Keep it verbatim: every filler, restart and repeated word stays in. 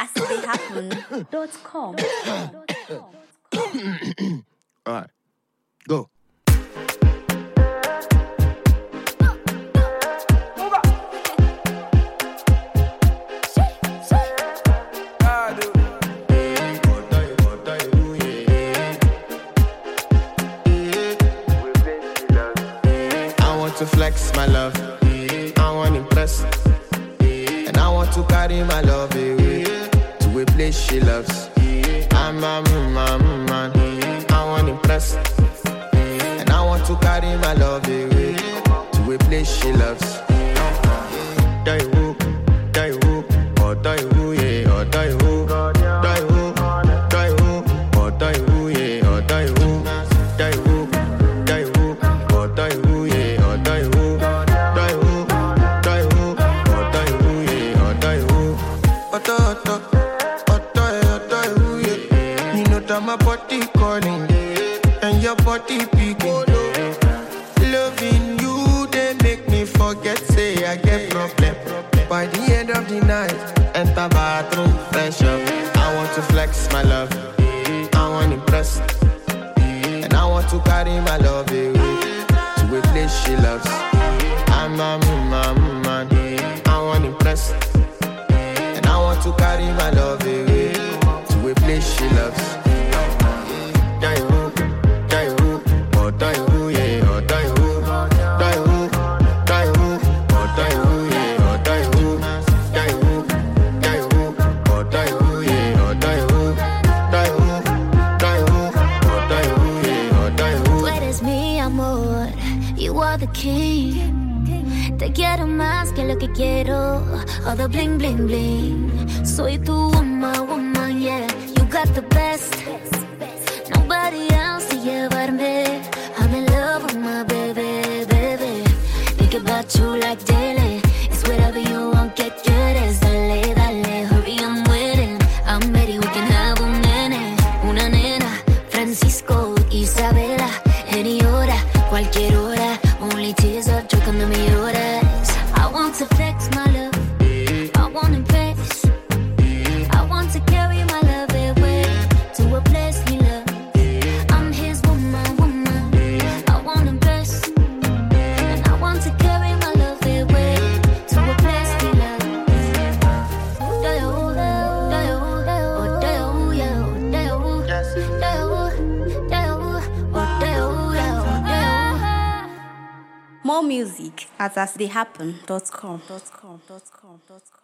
as they happen dot com. All right, go. To flex my love, I want to impress, and I want to carry my love away to a place she loves. I'm a man, man, I want to impress, and I want to carry my love away to a place she loves. Die who, die who, or die who, yeah, or die who, die who, die who, or die who, yeah, or die who, die who, die who, or die who, yeah. My body calling, and your body picking. Loving you, they make me forget, say I get problem. By the end of the night, enter bathroom, fresh up. I want to flex my love, I want to impress, and I want to carry my love away to a place she loves. I'm a man, man, I want to impress, and I want to carry my love away to a place she loves. Te quiero más que lo que quiero. All the bling, bling, bling. Soy tu woman, woman, yeah. You got the best. Nobody else to llevarme. I'm in love with my baby, baby. Think about you like daily. It's whatever you want, que quieres. Dale, dale, hurry, I'm waiting. I'm ready, we can have un nene, una nena. Francisco, Isabela, any hora, cualquier hora. Only tears are choking on me orders. I want to flex my love, I want to impress, I want to carry my love away to a place he loves. I'm his woman, woman, I want to impress, and I want to carry my love away to a place he loves. More music at as they happen dot com.